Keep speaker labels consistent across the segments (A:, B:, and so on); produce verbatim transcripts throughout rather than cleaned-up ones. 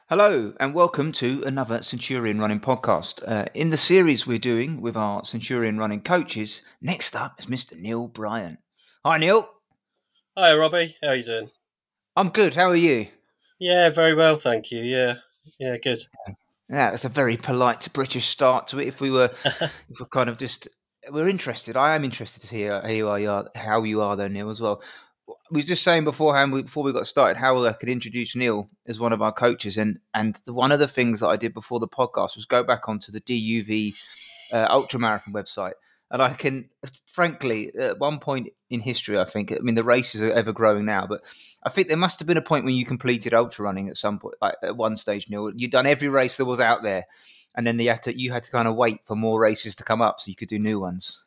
A: Hello, and welcome to another Centurion Running podcast. Uh, in the series we're doing with our Centurion Running coaches, next up is Mister Neil Bryan. Hi, Neil.
B: Hi, Robbie. How you doing?
A: I'm good. How are you?
B: Yeah, very well, thank you. Yeah, yeah, good.
A: Yeah, that's a very polite British start to it. If we were, if we're kind of just, we're interested. I am interested to hear how you are, how you are, though, Neil, as well. We were just saying beforehand, we, before we got started, how I could introduce Neil as one of our coaches, and and the, one of the things that I did before the podcast was go back onto the D U V uh, ultra marathon website, and I can, frankly, at one point in history, I think, I mean, the races are ever growing now, but I think there must have been a point when you completed ultra running at some point, like at one stage, Neil. You'd done every race that was out there, and then you had to you had to kind of wait for more races to come up so you could do new ones.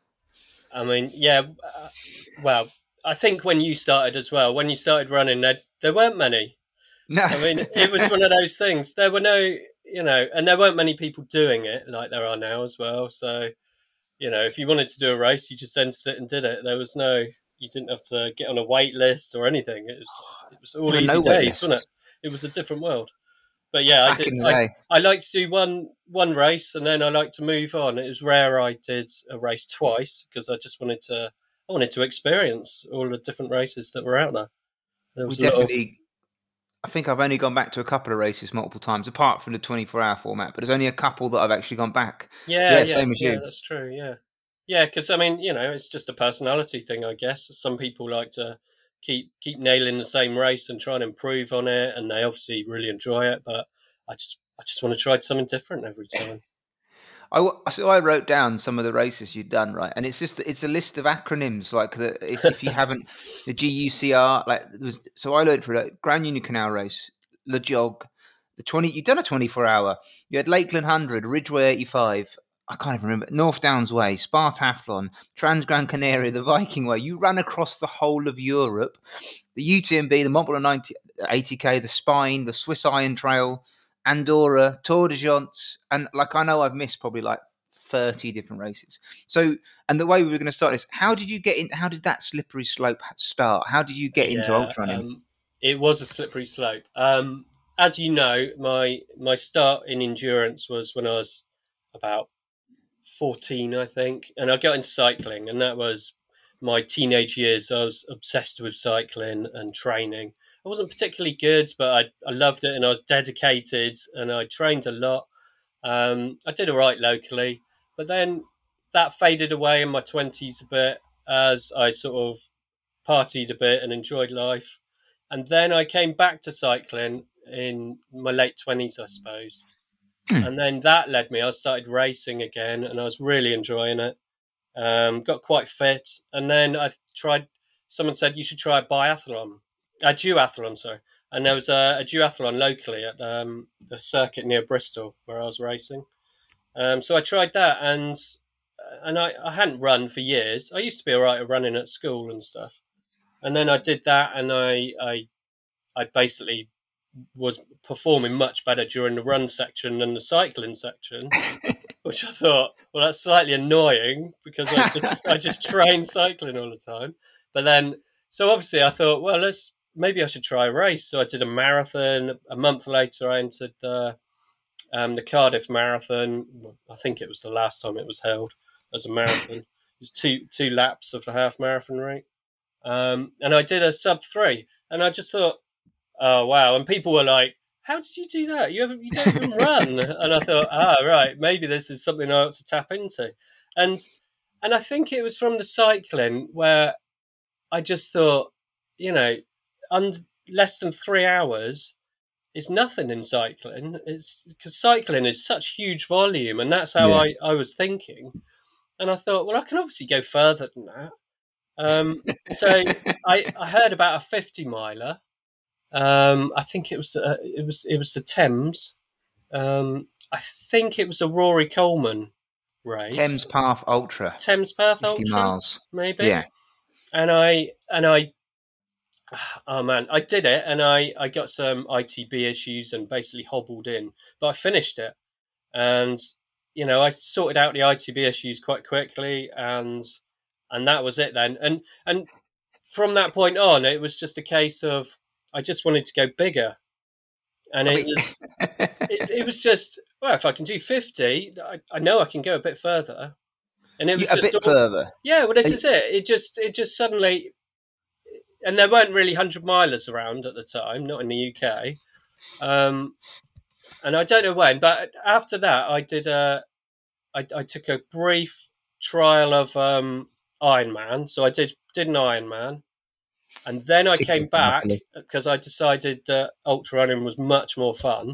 B: I mean, yeah. Uh, well, I think when you started as well, when you started running, there there weren't many.
A: No.
B: I mean, it was one of those things. There were no, you know, and there weren't many people doing it like there are now as well. So, you know, if you wanted to do a race, you just entered it and did it. There was no, you didn't have to get on a wait list or anything. It was, it was all
A: There were
B: easy
A: no wait
B: days, wasn't
A: lists
B: it? It was a different world. But yeah, I
A: back
B: did.
A: in the
B: I
A: day.
B: I like to do one one race and then I like to move on. It was rare I did a race twice because I just wanted to. I wanted to experience all the different races that were out there. There
A: We
B: was a lot of
A: definitely. I think I've only gone back to a couple of races multiple times, apart from the twenty-four hour format. But there's only a couple that I've actually gone back.
B: yeah,
A: Yeah,
B: yeah,
A: same as
B: yeah.
A: you.
B: That's true. Yeah, yeah. Because I mean, you know, it's just a personality thing, I guess. Some people like to keep keep nailing the same race and try and improve on it, and they obviously really enjoy it. But I just I just want to try something different every time.
A: I w- so I wrote down some of the races you'd done, right? And it's just it's a list of acronyms. Like the if, if you haven't the G U C R, like there was. So I learned for like Grand Union Canal Race, Le Jog, the twenty. You've done a twenty-four hour. You had Lakeland one hundred, Ridgeway eighty-five. I can't even remember. North Downs Way, Spartathlon, Trans Gran Canaria, the Viking Way. You ran across the whole of Europe. The U T M B, the Mont Blanc ninety, eighty K, the Spine, the Swiss Iron Trail, Andorra, Tour de Jance, and like I know I've missed probably like thirty different races. So, and the way we were going to start is, how did you get in? How did that slippery slope start? How did you get into
B: Yeah,
A: ultra running?
B: um, it was a slippery slope. Um, as you know, my my start in endurance was when I was about fourteen, I think, and I got into cycling, and that was my teenage years. I was obsessed with cycling and training. I wasn't particularly good, but I, I loved it, and I was dedicated, and I trained a lot. Um, I did all right locally, but then that faded away in my twenties a bit as I sort of partied a bit and enjoyed life. And then I came back to cycling in my late twenties, I suppose. And then that led me, I started racing again and I was really enjoying it. Um, got quite fit. And then I tried, someone said you should try a biathlon, a duathlon, sorry. And there was a, a duathlon locally at um, the circuit near Bristol where I was racing. Um, so I tried that and and I, I hadn't run for years. I used to be all right at running at school and stuff. And then I did that, and I I I basically was performing much better during the run section than the cycling section, which I thought, well, that's slightly annoying because I just I just train cycling all the time. But then, so obviously, I thought, well, let's maybe I should try a race. So I did a marathon. A month later, I entered the um, the Cardiff Marathon. I think it was the last time it was held as a marathon. It was two two laps of the half marathon rate. Um, and I did a sub three, and I just thought, oh wow! And people were like, "How did you do that? You haven't, you don't even run." And I thought, ah, right, maybe this is something I ought to tap into. And and I think it was from the cycling where I just thought, you know, under less than three hours is nothing in cycling. It's because cycling is such huge volume, and that's how
A: Yeah.
B: I I was thinking. And I thought, well, I can obviously go further than that. Um, so I, I heard about a fifty miler. Um, I think it was uh, it was it was the Thames. Um, I think it was a Rory Coleman
A: Thames
B: race,
A: Path Ultra,
B: Thames Perth
A: fifty
B: Ultra,
A: miles.
B: maybe.
A: Yeah.
B: And I and I, oh man, I did it, and I I got some I T B issues and basically hobbled in, but I finished it, and you know I sorted out the I T B issues quite quickly, and and that was it then. And and from that point on, it was just a case of I just wanted to go bigger. and
A: I
B: it
A: mean,
B: was it, it was just, well, if I can do fifty, I, I know I can go a bit further, and it was
A: a
B: just
A: bit
B: all,
A: further.
B: yeah. Well, this is it. It just it just suddenly, and there weren't really hundred milers around at the time, not in the U K. Um, and I don't know when, but after that, I did a, I, I took a brief trial of um, Ironman. So I did did an Ironman, and then I came back because I decided that ultra running was much more fun.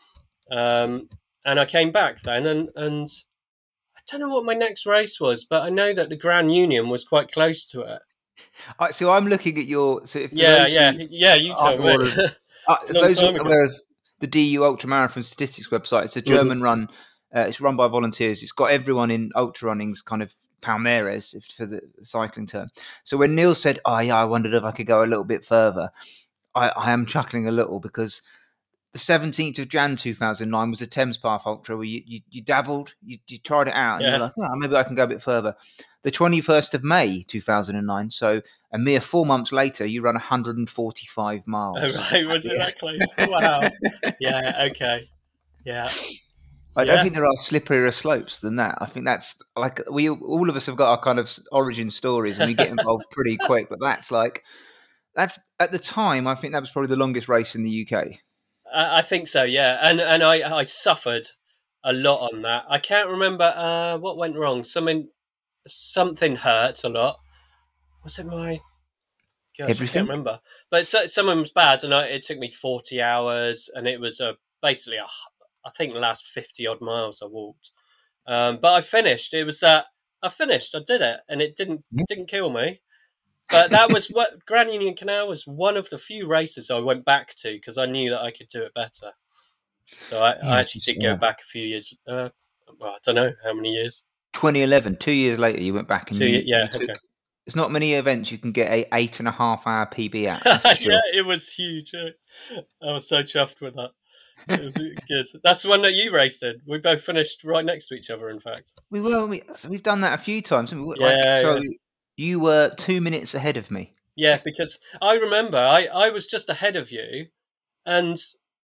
B: Um, and I came back then, and and I don't know what my next race was, but I know that the Grand Union was quite close to it.
A: I, so I'm looking at your. So if for
B: Yeah,
A: those
B: yeah,
A: who
B: yeah. You tell
A: aren't
B: me.
A: aware of, uh,
B: It's a
A: if
B: long
A: those who
B: time
A: are
B: ago.
A: aware of the D U Ultramarathon Statistics website, it's a German
B: Mhm.
A: run. Uh, it's run by volunteers. It's got everyone in ultra running's kind of Palmares if, for the cycling term. So when Neil said, "Oh yeah, I wondered if I could go a little bit further," I, I am chuckling a little because the seventeenth of January two thousand nine was a Thames Path Ultra where you, you, you dabbled, you, you tried it out, and you're
B: Yeah.
A: like, oh, maybe I can go a bit further. The twenty-first of May two thousand nine, so a mere four months later, you run one hundred forty-five miles.
B: Oh, right. Was it that close? Wow. Yeah. Okay. Yeah.
A: I don't
B: Yeah.
A: think there are slipperier slopes than that. I think that's like we all of us have got our kind of origin stories and we get involved pretty quick. But that's like that's at the time. I think that was probably the longest race in the U K.
B: I, I think so. Yeah. And and I I suffered a lot on that. I can't remember uh, what went wrong. Something something hurt a lot. Was it my? Gosh, I can't
A: Everything.
B: remember. But so, someone was bad, and I, it took me forty hours, and it was a basically a, I think the last fifty odd miles I walked. Um, but I finished. It was that I finished. I did it, and it didn't
A: Yeah.
B: didn't kill me. But that was what Grand Union Canal was one of the few races I went back to because I knew that I could do it better. So I,
A: Yeah,
B: I actually did go
A: yeah.
B: back a few years. Uh, well, I don't know how many years.
A: twenty eleven, two years later, you went back and
B: Two,
A: you,
B: yeah,
A: you took.
B: okay.
A: There's not many events you can get a eight and a half hour P B at. That's for sure.
B: Yeah, it was huge. I was so chuffed with that. It was good. That's the one that you raced in. We both finished right next to each other, in fact.
A: We were. We, so we've done that a few times. We, like
B: Yeah,
A: so,
B: yeah.
A: you were two minutes ahead of me.
B: Yeah, because I remember I, I was just ahead of you, and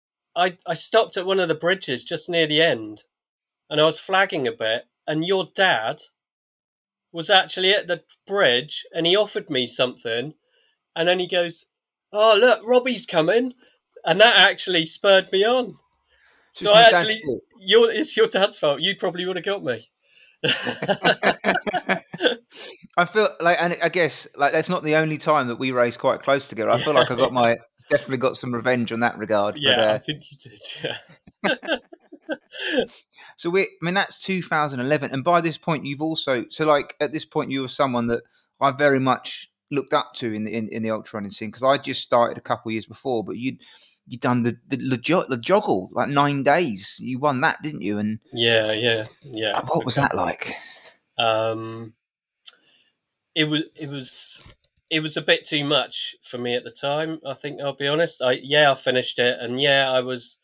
B: I I stopped at one of the bridges just near the end, and I was flagging a bit, and your dad was actually at the bridge, and he offered me something, and then he goes, "Oh look, Robbie's coming," and that actually spurred me on.
A: So
B: So
A: it's
B: I
A: my dad's
B: actually,
A: fault.
B: your it's your dad's fault. You probably would have got me.
A: I feel like, and I guess like that's not the only time that we race quite close together. I feel
B: Yeah,
A: like I got my definitely got some revenge on that regard. But
B: yeah, I
A: uh,
B: think you did. Yeah.
A: so we, I mean, that's two thousand eleven, and by this point, you've also so like at this point, you were someone that I very much looked up to in the in, in the ultra running scene because I just started a couple of years before, but you'd you'd done the the, the, jog, the joggle like nine days. You won that, didn't you? And
B: Yeah, yeah, yeah.
A: what was
B: Okay.
A: that like?
B: Um, it was it was it was a bit too much for me at the time. I think I'll be honest. I yeah, I finished it, and yeah, I was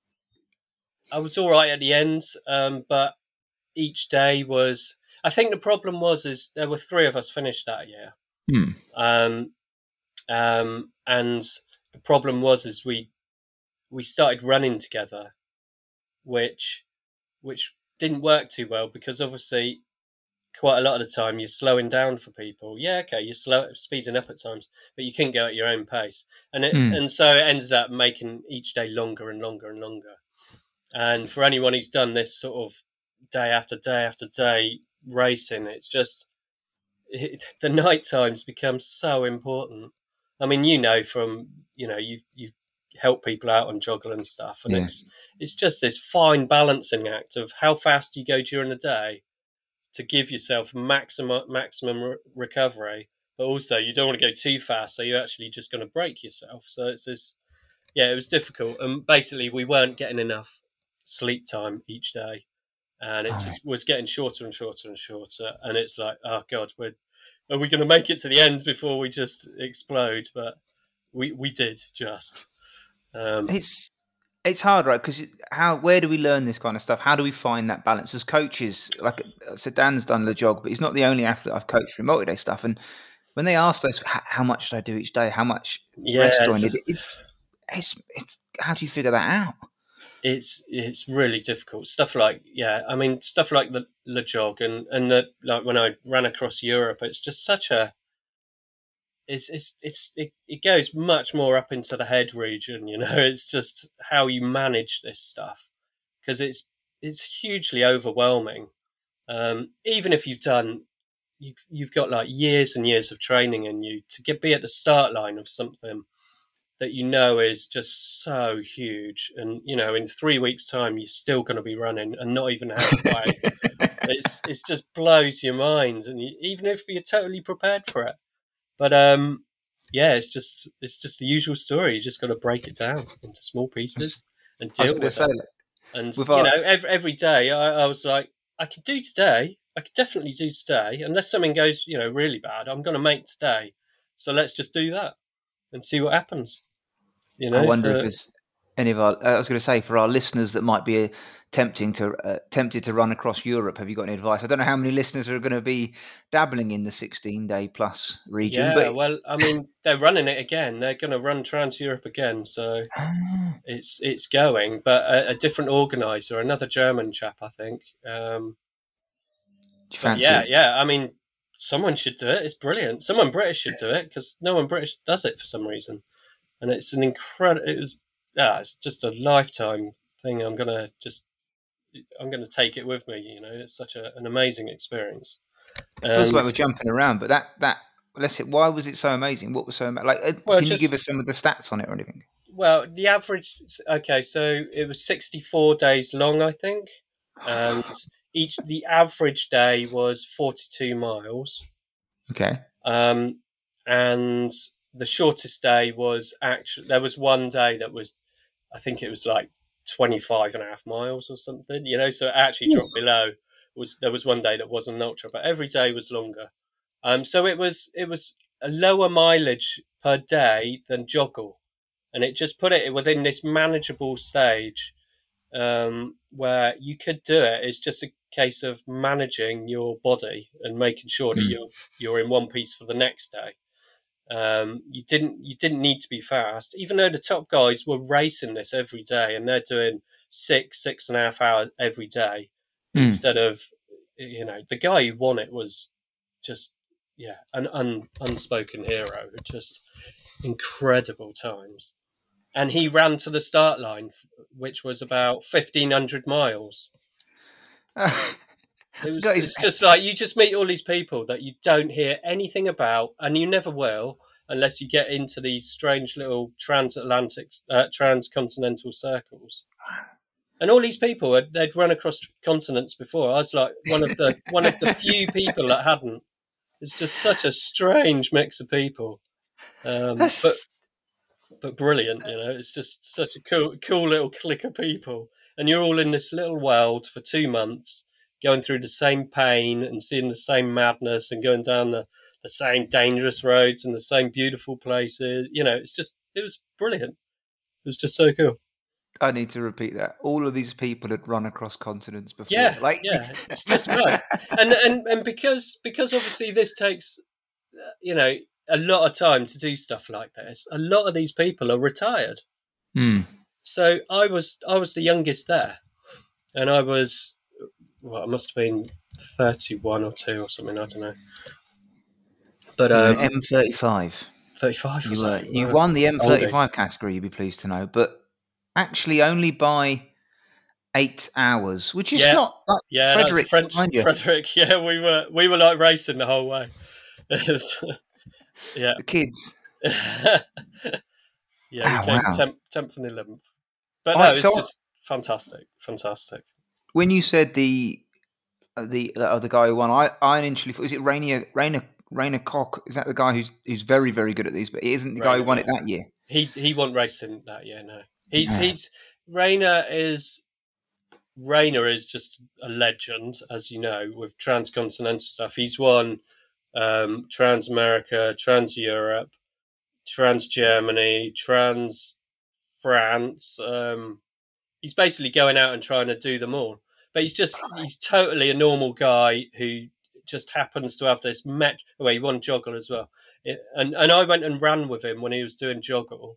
B: I was all right at the end. Um, but each day was. I think the problem was is there were three of us finished that year.
A: Hmm.
B: Um, um, and the problem was is we we started running together, which which didn't work too well because obviously quite a lot of the time you're slowing down for people. Yeah, okay, you're slow speeding up at times, but you couldn't go at your own pace, and it
A: Hmm.
B: and so it ended up making each day longer and longer and longer. And for anyone who's done this sort of day after day after day racing, it's just it, the night times become so important. I mean, you know, from you know, you you help people out on joggle and stuff, and
A: Yeah.
B: it's it's just this fine balancing act of how fast you go during the day to give yourself maximum maximum re- recovery, but also you don't want to go too fast, so you're actually just going to break yourself. So it's this, yeah, it was difficult, and basically we weren't getting enough sleep time each day, and it
A: All
B: just was getting shorter and shorter and shorter, and it's like, oh god, we're are we going to make it to the end before we just explode? But we we did just. Um,
A: It's it's hard, right? Because how where do we learn this kind of stuff? How do we find that balance as coaches? Like, so Dan's done the jog, but he's not the only athlete I've coached through multi-day stuff. And when they ask us how much should I do each day, how much
B: yeah,
A: rest do I
B: it's,
A: need, it's it's, it's how do you figure that out?
B: It's it's really difficult. Stuff like yeah, I mean stuff like the the jog and and the like when I ran across Europe, it's just such a it's it's it's it, it goes much more up into the head region. You know, it's just how you manage this stuff because it's it's hugely overwhelming. Um, even if you've done you've you've got like years and years of training in you to get be at the start line of something that you know is just so huge, and you know in three weeks' time you're still going to be running and not even halfway. it's it's just blows your mind, and you, even if you're totally prepared for it, but um, yeah, it's just it's just the usual story. You just got to break it down into small pieces and
A: I was
B: deal
A: going to
B: with
A: say,
B: it.
A: like,
B: And
A: with
B: you
A: our,
B: know, every every day I, I was like, I could do today. I could definitely do today, unless something goes you know really bad. I'm going to make today, so let's just do that and see what happens. You
A: I
B: know,
A: wonder if
B: so
A: there's any of our. I was going to say, for our listeners that might be tempting to uh, tempted to run across Europe, have you got any advice? I don't know how many listeners are going to be dabbling in the sixteen day plus region,
B: yeah,
A: but
B: well, I mean, they're running it again. They're going to run Trans Europe again, so
A: Ah,
B: it's it's going, but a, a different organizer, another German chap, I think. Um,
A: do you
B: but
A: fancy
B: yeah,
A: it?
B: yeah, I mean, someone should do it. It's brilliant. Someone British should do it because no one British does it for some reason, and it's an incredible. It was yeah, it's just a lifetime thing. I'm gonna just I'm gonna take it with me. You know, it's such a, an amazing experience,
A: It feels
B: and
A: like we're jumping around, but that that let's say, why was it so amazing? What was so ama- like? Uh,
B: well,
A: can you give
B: just
A: us some of the stats on it or anything?
B: well, the average. Okay, so it was sixty-four days long, I think, and each the average day was forty-two miles,
A: Okay.
B: um, and the shortest day was actually there was one day that was I think it was like twenty-five and a half miles or something. You know, so it actually
A: Oof.
B: dropped below. Was there was one day that wasn't an ultra, but every day was longer. Um, so it was it was a lower mileage per day than joggle, and it just put it within this manageable stage um, where you could do it. It's just a case of managing your body and making sure that
A: Mm.
B: you're you're in one piece for the next day. Um, you didn't you didn't need to be fast, even though the top guys were racing this every day and they're doing six six and a half hours every day
A: Mm.
B: instead of you know the guy who won it was just yeah an un, unspoken hero, just incredible times. And he ran to the start line, which was about fifteen hundred miles. It was
A: Guys,
B: it's just like you just meet all these people that you don't hear anything about, and you never will unless you get into these strange little transatlantic, uh, transcontinental circles. And all these people, they'd run across continents before. I was like one of the one of the few people that hadn't. It's just such a strange mix of people, um, but
A: that's
B: but brilliant. You know, it's just such a cool cool little clique of people, and you're all in this little world for two months, going through the same pain and seeing the same madness and going down the, the same dangerous roads and the same beautiful places. You know, it's just it was brilliant. It was just so cool.
A: I need to repeat that. All of these people had run across continents before.
B: Yeah,
A: Like,
B: yeah, it's just mad. And and and because because obviously this takes uh, you know a lot of time to do stuff like this. A lot of these people are retired.
A: mm.
B: So I was I was the youngest there, and I was well, I must have been thirty-one or two or something. I don't know, but
A: You're an
B: um,
A: M thirty-five.
B: thirty-five or
A: You were
B: something.
A: you
B: Wow.
A: won the
B: Oldie.
A: M thirty-five category. You'd be pleased to know, but actually only by eight hours, which is
B: Yeah,
A: not like
B: yeah, that was a
A: Frederick
B: French
A: behind you.
B: Frederick. Yeah, we were we were like racing the whole way. It was- yeah,
A: The kids.
B: yeah, we
A: Oh
B: came
A: wow!
B: tenth, tenth and eleventh. But
A: All
B: no,
A: right.
B: it's
A: So
B: just fantastic, fantastic.
A: when you said the uh, the the other guy who won, I I initially thought, is it Rainier Rainer Rainer Koch? Is that the guy who's who's very very good at these? But he isn't the guy who
B: Rayner,
A: won it
B: yeah,
A: that year.
B: he he won racing that year. No, he's
A: Yeah.
B: he's Rayner is Rayner is just a legend, as you know, with transcontinental stuff. He's won um, Trans America, Trans Europe, Trans Germany, Trans France. Um, he's basically going out and trying to do them all. But he's just, he's totally a normal guy who just happens to have this met. Well, he won Joggle as well. It, and, and I went and ran with him when he was doing Joggle.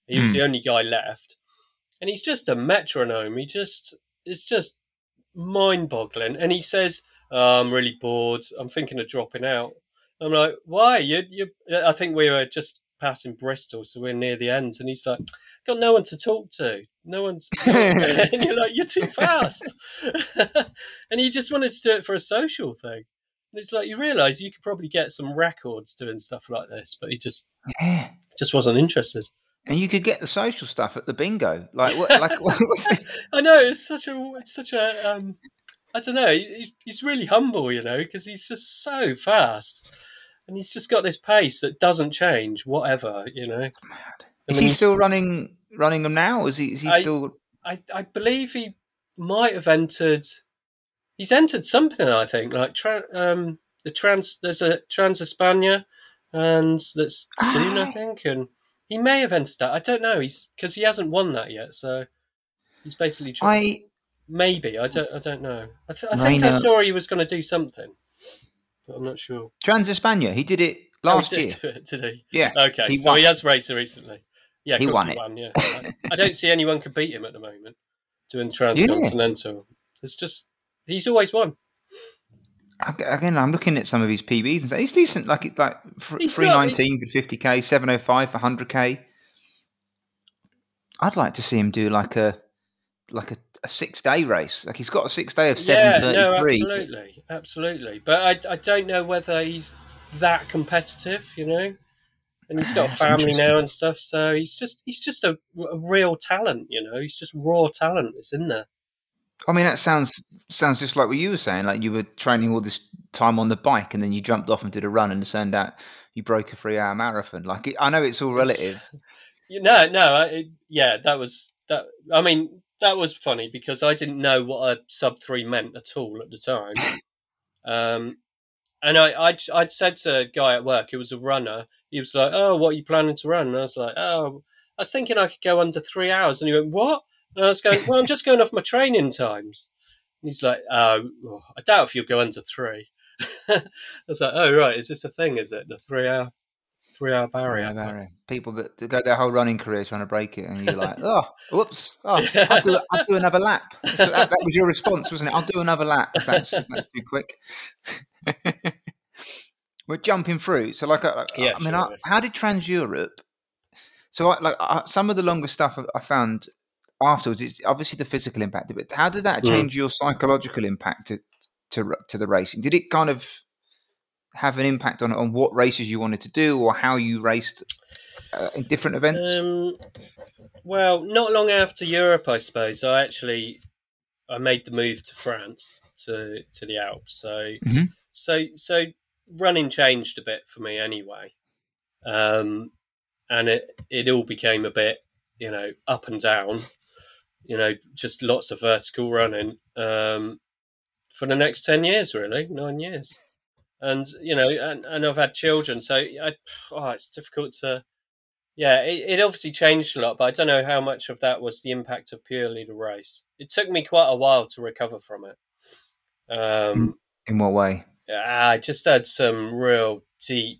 B: He was
A: Mm.
B: the only guy left, and he's just a metronome. He just it's just mind-boggling. And he says, oh, "I'm really bored. I'm thinking of dropping out." I'm like, "Why? You you?" I think we were just passing Bristol, so we're near the end. And he's like, "Got no one to talk to. No one's." No, and you're like, "You're too fast." And he just wanted to do it for a social thing. And it's like you realise you could probably get some records doing stuff like this, but he just
A: Yeah.
B: just wasn't interested.
A: And you could get the social stuff at the bingo. Like what? Like what was it?
B: I know it's such a it's such a um, I don't know. He, he's really humble, you know, because he's just so fast, and he's just got this pace that doesn't change, whatever, you know.
A: It's mad.
B: I
A: Is
B: mean,
A: he
B: he's-
A: still running running them now? Is he? Is he
B: I-
A: still?
B: I I believe he might have entered. He's entered something, I think, like tra- um the trans. There's a Trans España, and that's soon, I
A: Ah.
B: think, and he may have entered that. I don't know. He's because he hasn't won that yet, so he's basically. Tr-
A: I
B: Maybe I don't. I don't know. I, th- I think I
A: Reina-
B: saw he was going to do something, but I'm not sure.
A: Trans España. He did it
B: Oh, he
A: last
B: did
A: year.
B: do it, did he?
A: Yeah.
B: Okay,
A: he
B: so
A: won.
B: he has raced recently. Yeah, of
A: He
B: course
A: won
B: he
A: it.
B: won. Yeah, I, I don't see anyone could beat him at the moment doing transcontinental. It's just he's always won.
A: Ag- Again, I'm looking at some of his P Bs and say he's decent. Like it, like
B: He's
A: three
B: not-
A: nineteen for fifty k, seven oh five for one hundred k. I'd like to see him do like a like a, a six day race. Like he's got a six day of
B: Yeah,
A: seven
B: no,
A: thirty three.
B: absolutely, absolutely. But I, I don't know whether he's that competitive, you know. And he's got a
A: That's
B: family
A: interesting.
B: now and stuff, so he's just he's just a, a real talent, you know. He's just raw talent that's in there.
A: I mean, that sounds sounds just like what you were saying. Like you were training all this time on the bike, and then you jumped off and did a run, and it turned out you broke a three hour marathon. Like it, I know it's all relative.
B: You no, no, I, it, yeah, that was that. I mean, that was funny because I didn't know what a sub three meant at all at the time. Um, and I, I'd, I'd said to a guy at work, who was a runner, he was like, "Oh, what are you planning to run?" And I was like, "Oh, I was thinking I could go under three hours." And he went, "What?" And I was going, "Well, I'm just going off my training times." And he's like, "Oh, well, I doubt if you'll go under three." I was like, "Oh, right, is this a thing? Is it the three hour, three hour barrier?"
A: Three-hour barrier. People go, they go their whole running career trying to break it, and you're like, "Oh, whoops! Oh, I'll do I'll do another lap." That's what- that, that was your response, wasn't it? I'll do another lap if that's if that's too quick. We're jumping through. So, like, I,
B: Yeah,
A: I mean,
B: sure,
A: I,
B: yeah.
A: how did Trans Europe? So, I, like, I, some of the longer stuff I- I found afterwards, it's obviously the physical impact of it. How did that
B: Mm.
A: change your psychological impact to to to the racing? Did it kind of have an impact on on what races you wanted to do or how you raced uh, in different events?
B: Um, well, not long after Europe, I suppose. I actually I made the move to France to to the Alps. So
A: Mhm.
B: so so running changed a bit for me anyway, um, and it it all became a bit you know up and down, you know, just lots of vertical running um, for the next ten years, really nine years, and you know, and, and I've had children, so I, oh, it's difficult to. Yeah, it, it obviously changed a lot, but I don't know how much of that was the impact of purely the race. It took me quite a while to recover from it. Um,
A: In what way?
B: I just had some real deep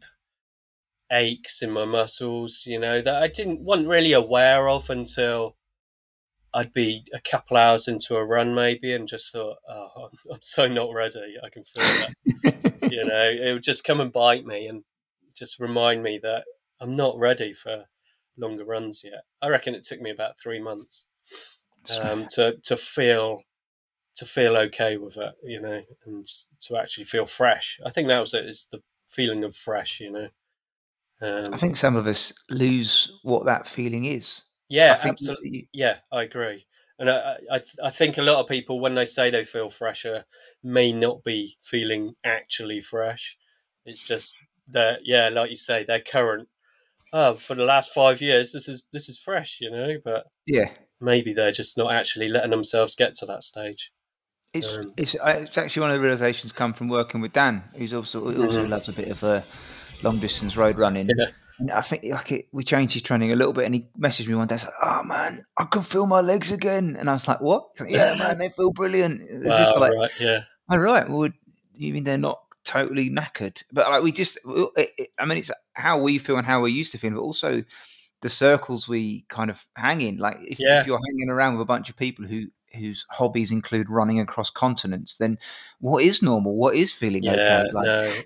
B: aches in my muscles, you know, that I didn't wasn't really aware of until I'd be a couple hours into a run, maybe, and just thought, "Oh, I'm, I'm so not ready. I can feel it." You know, it would just come and bite me and just remind me that I'm not ready for longer runs yet. I reckon it took me about three months um, to to feel to feel okay with it, you know, and to actually feel fresh. I think that was it. Is the feeling of fresh, you know. Um,
A: I think some of us lose what that feeling is.
B: yeah,
A: I think
B: absolutely.
A: you-
B: Yeah, I agree. And I, I, I think a lot of people, when they say they feel fresher, may not be feeling actually fresh. It's just that, yeah, like you say, their current. Oh, for the last five years, this is this is fresh, you know. But
A: yeah,
B: maybe they're just not actually letting themselves get to that stage.
A: it's
B: Um,
A: it's uh, it's actually one of the realizations come from working with Dan, who's also who also
B: Mhm.
A: loves a bit of uh, long distance road running.
B: Yeah.
A: And I think like it, we changed his training a little bit, and he messaged me one day. He's like, "Oh man, I can feel my legs again," and I was like, "What?" He's like, "Yeah, man, they feel brilliant." It's
B: Wow,
A: just like,
B: right, yeah.
A: all right, well, you mean they're not totally knackered? But like we just, it, it, I mean, it's how we feel and how we're used to feeling, but also the circles we kind of hang in. Like if
B: Yeah.
A: if you're hanging around with a bunch of people who whose hobbies include running across continents, then what is normal? What is feeling
B: Yeah,
A: okay? Like,
B: no.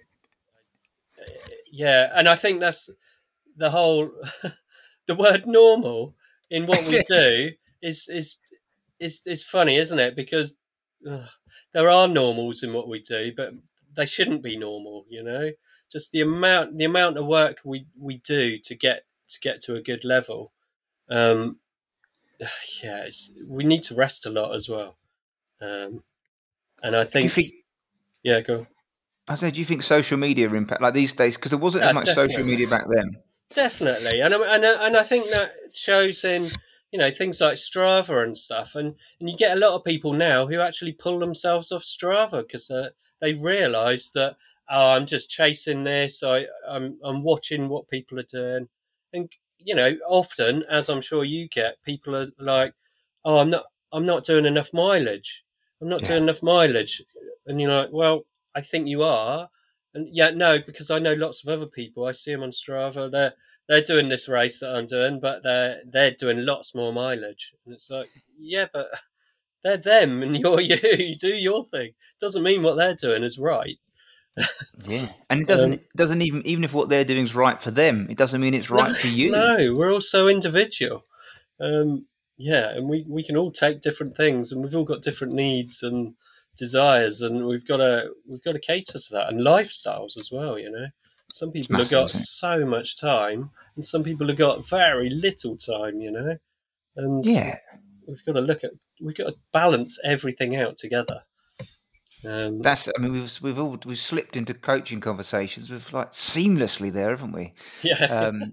B: Yeah, and I think that's the whole the word normal in what we do is is is is funny, isn't it? Because ugh, there are normals in what we do, but they shouldn't be normal, you know? Just the amount the amount of work we, we do to get to get to a good level. Um yeah, it's, we need to rest a lot as well. Um and I
A: do you
B: think
A: think?
B: yeah, go on.
A: I said, do you think social media impact like these days? Because there wasn't as
B: Yeah,
A: much social
B: definitely.
A: media back then.
B: Definitely, and I- and I- and I think that shows in you know things like Strava and stuff, and and you get a lot of people now who actually pull themselves off Strava because uh, they realise that oh, I'm just chasing this. I I'm I'm watching what people are doing, and you know often, as I'm sure you get, people are like, oh, I'm not I'm not doing enough mileage. I'm not
A: Yeah,
B: doing enough mileage, and you're like, well, I think you are. And yeah, no, because I know lots of other people. I see them on Strava. They're they're doing this race that I'm doing, but they're they're doing lots more mileage. And it's like, yeah, but they're them, and you're you. You do your thing. Doesn't mean what they're doing is right.
A: yeah, and it doesn't
B: Um,
A: doesn't even even if what they're doing is right for them, it doesn't mean it's
B: no,
A: right for you.
B: no, we're all so individual. Um, yeah, and we we can all take different things, and we've all got different needs and desires, and we've got to we've got to cater to that, and lifestyles as well. You know, some
A: It's
B: people have
A: massive,
B: got
A: isn't it?
B: so much time, and some people have got very little time. You know, and
A: Yeah,
B: we've got to look at we've got to balance everything out together. Um,
A: that's. I mean, we've we've all we've slipped into coaching conversations with like seamlessly there, haven't we?
B: yeah,
A: Um,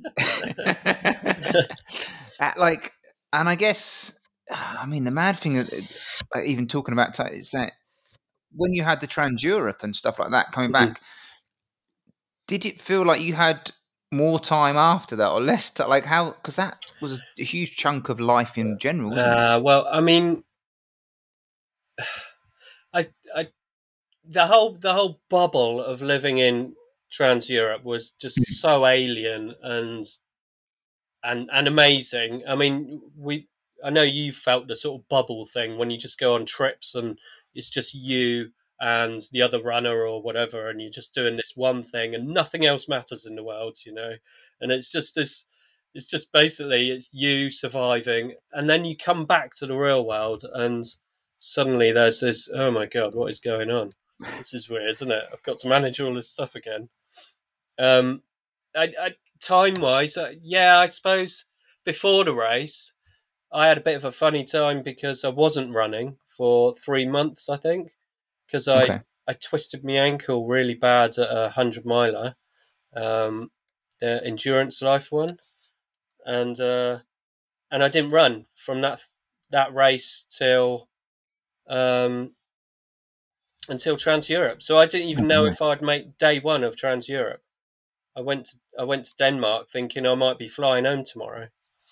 A: at, like, and I guess, I mean, the mad thing, that- like, even talking about ta- is that when you had the Trans Europe and stuff like that coming back, did it feel like you had more time after that or less? T- like how? Because that was a huge chunk of life in general, wasn't it?
B: uh, well, I mean, I, I, the whole the whole bubble of living in Trans Europe was just so alien and and and amazing. I mean, we I know you felt the sort of bubble thing when you just go on trips and it's just you and the other runner or whatever, and you're just doing this one thing and nothing else matters in the world, you know. And it's just this. It's just basically it's you surviving, and then you come back to the real world, and suddenly there's this. Oh my god, what is going on? This is weird, isn't it? I've got to manage all this stuff again. Um, I, I time wise, uh, yeah, I suppose before the race, I had a bit of a funny time because I wasn't running for three months, I think, because I,
A: Okay.
B: I twisted my ankle really bad at a hundred miler, um, the endurance life one, and uh, and I didn't run from that that race till um, until Trans Europe. So I didn't even know
A: Okay.
B: if I'd make day one of Trans Europe. I went to, I went to Denmark thinking I might be flying home tomorrow.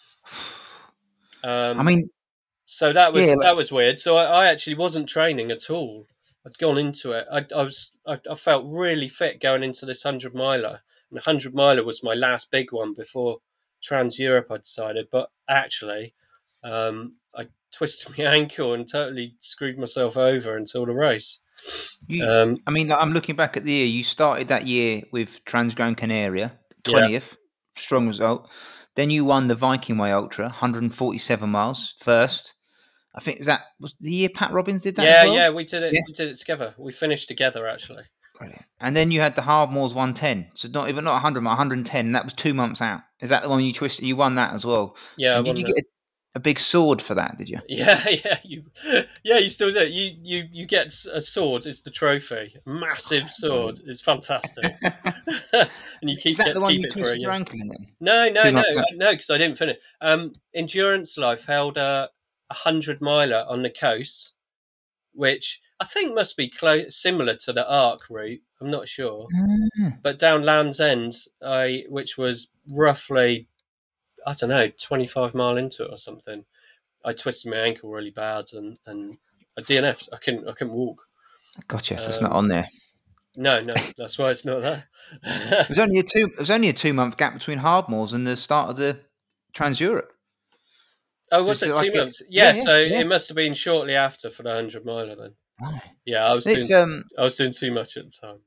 A: I
B: Um,
A: mean,
B: so that
A: yeah,
B: was
A: like,
B: that was weird. So I, I actually wasn't training at all. I'd gone into it. I, I was I, I felt really fit going into this hundred miler, and the hundred miler was my last big one before Trans Europe. I decided, but actually, um, I twisted my ankle and totally screwed myself over until the race.
A: you.
B: Um,
A: I mean, like, I'm looking back at the year. You started that year with Trans Gran Canaria,
B: yeah,
A: twentieth, strong result. Then you won the Viking Way Ultra, one hundred forty-seven miles first. I think that was the year Pat Robbins did that as
B: yeah,
A: well.
B: yeah. We did it.
A: Yeah,
B: We did it together. We finished together actually.
A: brilliant. And then you had the Hardmoors one ten, so not even not one hundred, one hundred ten. And that was two months out. Is that the one you twisted? You won that as well.
B: Yeah, I
A: And did
B: won
A: you
B: that.
A: get a, a big sword for that? Did you?
B: Yeah, yeah, you, yeah, you still do it. You, you, you get a sword. It's the trophy, massive sword. It's fantastic, and you
A: Is
B: keep
A: that
B: get
A: the
B: to
A: one
B: keep
A: you
B: it for a
A: twisted your
B: year.
A: ankle in then?
B: No, no,
A: Two
B: no,
A: months out.
B: no, because I didn't finish. Um, Endurance Life held a, a hundred miler on the coast, which I think must be close, similar to the Arc route. I'm not sure,
A: Ah,
B: but down Land's End, I which was roughly I don't know twenty-five mile into it or something. I twisted my ankle really bad and and I D N F'd. I couldn't I couldn't walk.
A: gotcha. So it's not
B: Um,
A: on there.
B: no, no, that's why it's not there.
A: It was only a two. It was only a two month gap between Hardmoors and the start of the Trans Europe.
B: Oh,
A: So
B: was
A: it's
B: it two
A: like a,
B: months? Yeah,
A: yeah,
B: so
A: yeah,
B: it must have been shortly after for the hundred miler then.
A: yeah. Right.
B: Yeah, I was
A: It's
B: doing
A: um.
B: I was doing too much at the time.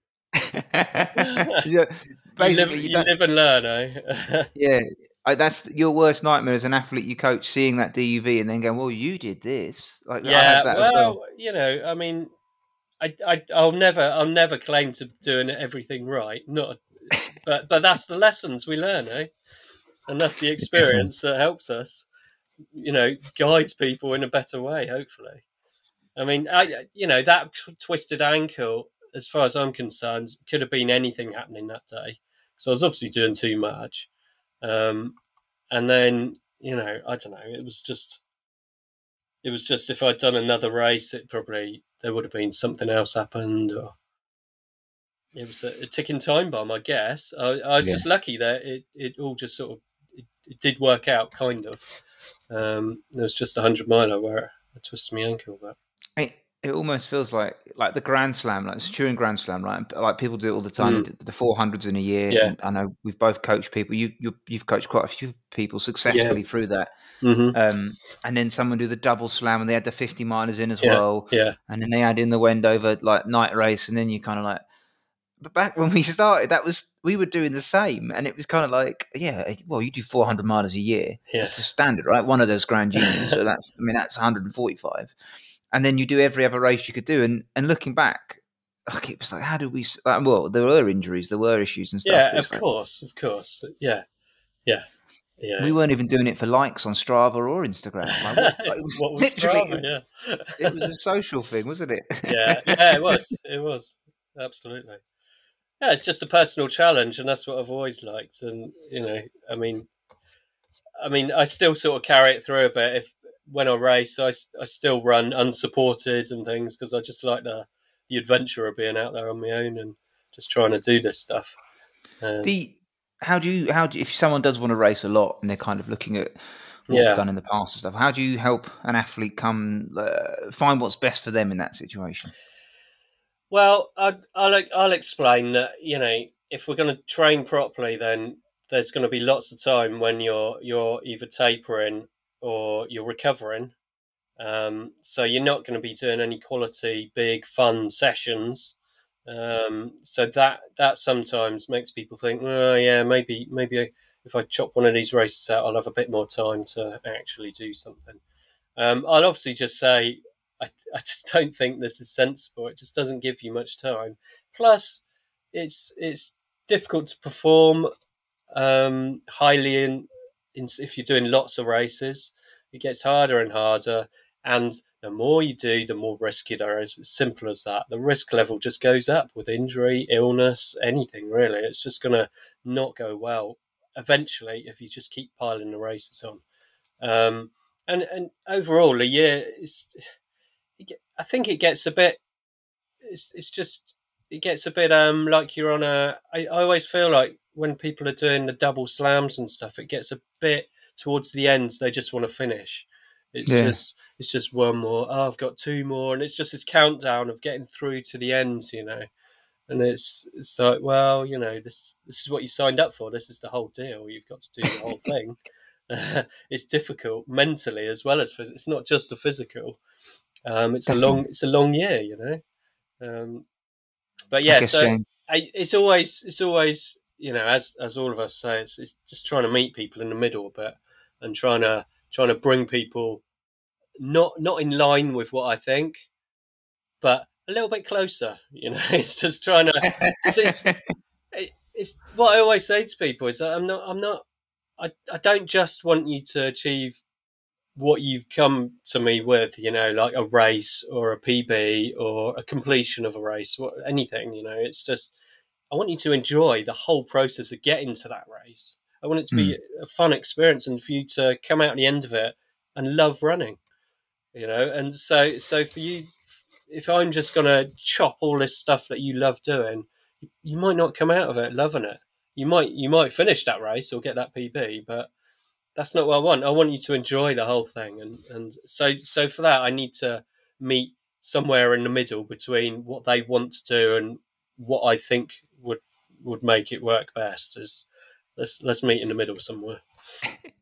A: Yeah,
B: You live
A: basically, you
B: you
A: don't.
B: live and learn, eh?
A: Yeah, I, that's your worst nightmare as an athlete you coach, seeing that D U V and then going, "Well, you did this." Like I
B: Yeah,
A: had that as well.
B: well, you know, I mean, I, I, I'll never, I'll never claim to doing everything right. Not, but, but that's the lessons we learn, eh? And that's the
A: Definitely.
B: experience that helps us, you know, guides people in a better way. Hopefully, I mean, I, you know, that twisted ankle, as far as I'm concerned, could have been anything happening that day. So I was obviously doing too much, um, and then, you know, I don't know. It was just, it was just if I'd done another race, it probably there would have been something else happened, or it was a, a ticking time bomb, I guess. I, I was
A: Yeah.
B: just lucky that it, it all just sort of it, it did work out, kind of. Um, it was just a hundred miler where I twisted my ankle, but
A: It, it almost feels like like the Grand Slam, like the Turin Grand Slam, right? Like people do it all the time. They
B: mm,
A: do the four hundreds in a year,
B: yeah,
A: and I know we've both coached people. You, you you've coached quite a few people
B: yeah,
A: successfully through that.
B: hmm
A: Um, and then someone do the double slam, and they had the fifty milers in as
B: yeah,
A: well.
B: yeah,
A: And then they add in the Wendover like night race, and then you kind of like. But back when we started, that was we were doing the same, and it was kind of like, yeah, well, you do four hundred miles a year.
B: yeah,
A: That's the standard, right? One of those Grand Unions, so that's, I mean, that's one hundred forty-five, and then you do every other race you could do. And and looking back, like it was like, how did we? Like, well, there were injuries, there were issues and stuff,
B: yeah.
A: but
B: Of
A: it's like
B: course, of course, yeah, yeah, yeah.
A: we weren't even doing it for likes on Strava or Instagram. Like what? Like, it was
B: What was
A: literally,
B: Strava?
A: it,
B: Yeah,
A: it was a social thing, wasn't
B: yeah, yeah. It
A: it?
B: was, it was absolutely. Yeah, it's just a personal challenge, and that's what I've always liked. And you know, I mean, I mean, I still sort of carry it through a bit. If when I race, I, I still run unsupported and things because I just like the the adventure of being out there on my own and just trying to do this stuff. Um,
A: The how do you how do if someone does want to race a lot and they're kind of looking at what we've
B: yeah.
A: done in the past and stuff, how do you help an athlete come uh, find what's best for them in that situation?
B: Well, I, I'll I'll explain that. You know, if we're going to train properly, then there's going to be lots of time when you're you're either tapering or you're recovering. Um, so you're not going to be doing any quality, big, fun sessions. Um, so that that sometimes makes people think, oh yeah, maybe maybe if I chop one of these races out, I'll have a bit more time to actually do something. Um, I'll obviously just say I, I just don't think this is sensible. It just doesn't give you much time. Plus, it's it's difficult to perform um, highly in, in if you're doing lots of races. It gets harder and harder, and the more you do, the more risky there is. It's simple as that. The risk level just goes up with injury, illness, anything really. It's just going to not go well eventually if you just keep piling the races on. Um, and and overall, a year is, I think it gets a bit. It's it's just it gets a bit um like you're on a. I, I always feel like when people are doing the double slams and stuff, it gets a bit towards the end. They just want to finish. It's
A: Yeah,
B: just it's just one more. Oh, I've got two more, and it's just this countdown of getting through to the end. You know, and it's it's like, well, you know, this this is what you signed up for. This is the whole deal. You've got to do the whole thing. It's difficult mentally as well as phys- it's not just the physical. Um, it's a long
A: definitely.
B: it's a long year, you know. Um, but
A: I
B: yeah,
A: guess
B: so
A: James.
B: I, it's always it's always you know as as all of us say, it's, it's just trying to meet people in the middle a bit and trying to trying to bring people not not in line with what I think, but a little bit closer. You know, it's just trying to because it's it, it's what I always say to people is that I'm not I'm not I, I don't just want you to achieve what you've come to me with, you know, like a race or a P B or a completion of a race, what anything, you know. It's just I want you to enjoy the whole process of getting to that race. I want it to
A: Mm,
B: be a fun experience and for you to come out at the end of it and love running, you know. And so, so for you, if I'm just gonna chop all this stuff that you love doing, you might not come out of it loving it. You might, you might finish that race or get that P B, but that's not what I want. I want you to enjoy the whole thing, and and so so for that, I need to meet somewhere in the middle between what they want to do and what I think would would make it work best. Is let's let's meet in the middle somewhere.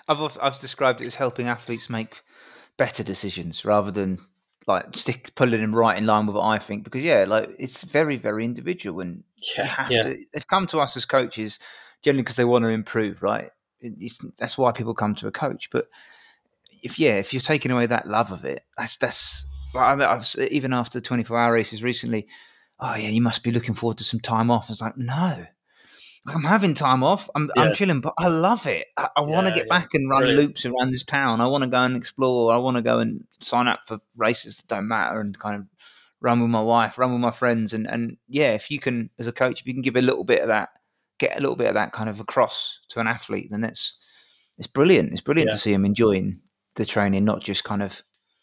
A: I've of- I've described it as helping athletes make better decisions rather than like stick pulling them right in line with what I think. Because yeah, like it's very very individual, and you
B: Yeah,
A: have
B: yeah,
A: to. They've come to us as coaches generally because they want to improve, right? It- It's, that's why people come to a coach. But if yeah, if you're taking away that love of it, that's that's. Like, I mean, I've s- even after the twenty-four hour races recently. Oh yeah, you must be looking forward to some time off. I was like, no, like I'm having time off. I'm I'm
B: yeah,
A: chilling, but I love it. I, I want to
B: yeah,
A: get
B: yeah.
A: back and run
B: Brilliant.
A: loops around this town. I want to go and explore. I want to go and sign up for races that don't matter and kind of run with my wife, run with my friends, and and yeah, if you can, as a coach, if you can give a little bit of that, get a little bit of that kind of across to an athlete, then it's it's brilliant. It's brilliant to
B: Yeah.
A: see him enjoying the training, not just kind of.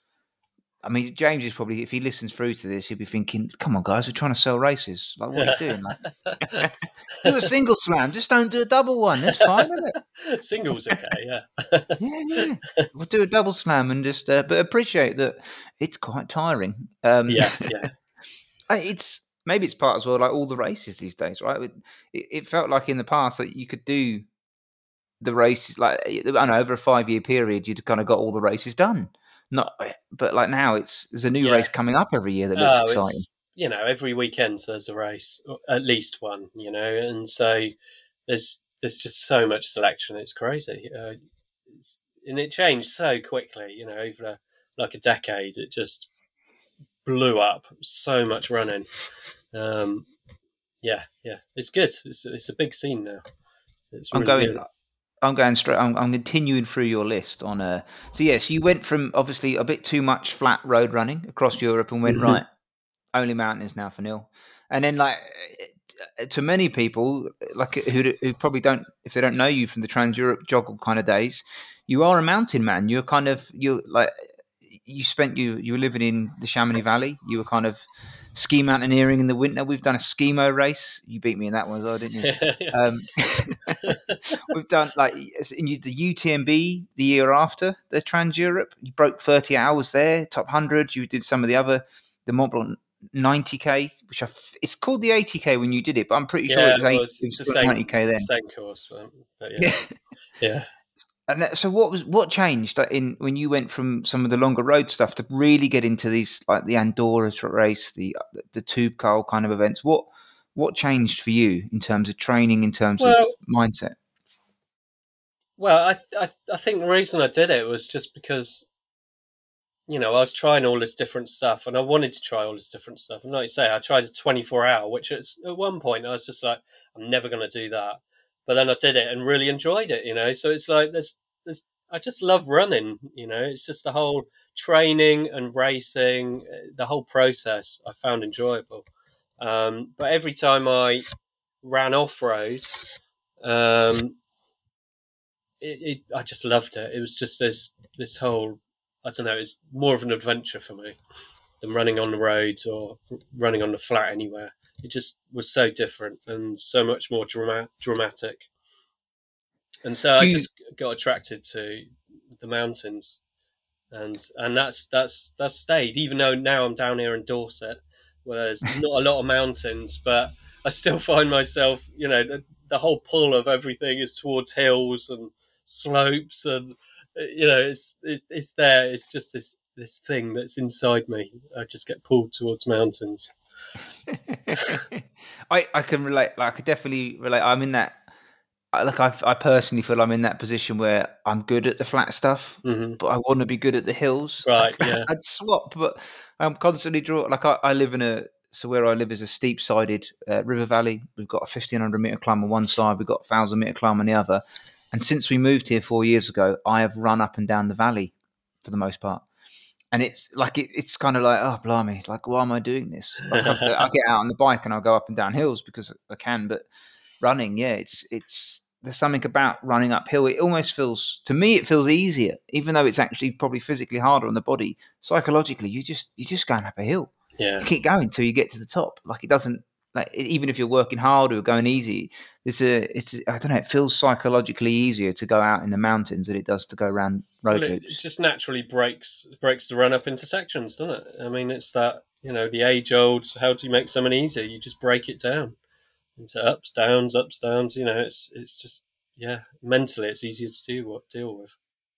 A: I mean, James is probably, if he listens through to this, he'll be thinking, "Come on, guys, we're trying to sell races. Like, what are you doing? Like, do a single slam, just don't do a double one. That's fine, isn't it?
B: Singles, okay, yeah.
A: Yeah, yeah. We'll do a double slam and just, uh, but appreciate that it's quite tiring. Um,
B: Yeah, yeah.
A: it's maybe it's part as well, like all the races these days, right? It, it felt like in the past that you could do the races, like I don't know, over a five year period, you'd kind of got all the races done. Not, but like now, it's there's a new
B: Yeah.
A: race coming up every year that looks
B: Oh,
A: exciting.
B: it's, you know, every weekend there's a race, or at least one, you know, and so there's there's just so much selection. It's crazy. Uh, it's, and it changed so quickly, you know, over a, like a decade. It just blew up. So much running. Um, yeah, yeah. It's good. It's, it's a big scene now. It's
A: I'm
B: really
A: going.
B: good.
A: I'm going straight. I'm, I'm continuing through your list on. Uh, so yes, you went from obviously a bit too much flat road running across Europe and went
B: Hmm.
A: right. Only mountains now for Neil. And then like uh, to many people, like who who probably don't, if they don't know you from the Trans Europe joggle kind of days, you are a mountain man. You're kind of you like you spent you you were living in the Chamonix Valley. You were kind of ski mountaineering in the winter. We've done a skimo race. You beat me in that one as well, didn't you? Um, we've done like in you- the U T M B the year after the Trans Europe. You broke thirty hours there, top one hundred. You did some of the other, the Mont Blanc ninety K, which I f- it's called the eighty K when you did it, but I'm pretty sure
B: Yeah,
A: it was
B: it
A: eighty,
B: was.
A: it
B: It's
A: was
B: the
A: still
B: same
A: ninety K then.
B: same course, um, but yeah,
A: Yeah.
B: yeah.
A: And that, so what was what changed like, in when you went from some of the longer road stuff to really get into these like the Andorra race, the the Tube Carl kind of events? What what changed for you in terms of training, in terms of
B: Well,
A: mindset?
B: well, I, I I think the reason I did it was just because, you know, I was trying all this different stuff, and I wanted to try all this different stuff. And like you say, I tried a twenty-four hour, which is, at one point I was just like, I'm never going to do that. But then I did it and really enjoyed it, you know. So it's like there's there's I just love running, you know. It's just the whole training and racing, uh, the whole process I found enjoyable. Um, but every time I ran off road, um, it, it, I just loved it. It was just this this whole, I don't know, it's more of an adventure for me than running on the roads or running on the flat anywhere. It just was so different and so much more drama- dramatic. And so I
A: Do you
B: just got attracted to the mountains, and and that's that's that's stayed. Even though now I'm down here in Dorset, where there's not a lot of mountains, but I still find myself, you know, the, the whole pull of everything is towards hills and slopes, and you know, it's it's, it's there. It's just this this thing that's inside me. I just get pulled towards mountains.
A: I I can relate. Like I could definitely relate. I'm in that. I- Like I I personally feel I'm in that position where I'm good at the flat stuff,
B: Hmm.
A: but I want to be good at the hills.
B: Right?
A: Like
B: Yeah.
A: I'd swap, but I'm constantly drawn. Like I, I live in a so where I live is a steep sided uh, river valley. We've got a fifteen hundred meter climb on one side. We've got a one thousand meter climb on the other. And since we moved here four years ago, I have run up and down the valley for the most part. And it's like it, it's kind of like, oh blimey, like why am I doing this? Like I've, I get out on the bike and I'll go up and down hills because I can, but running, yeah, it's it's there's something about running uphill. It almost feels to me it feels easier, even though it's actually probably physically harder on the body. Psychologically, you just you're just going up a hill.
B: Yeah.
A: You keep going till you get to the top. Like it doesn't like e- even if you're working hard or going easy, it's a it's I don't know. It feels psychologically easier to go out in the mountains than it does to go around
B: Well,
A: road
B: it, it
A: loops.
B: just naturally breaks breaks the run up into sections, doesn't it? I mean, it's that, you know, the age old. How do you make someone easier? You just break it down into ups, downs, ups, downs. You know, it's it's just, yeah. Mentally, it's easier to do what deal with.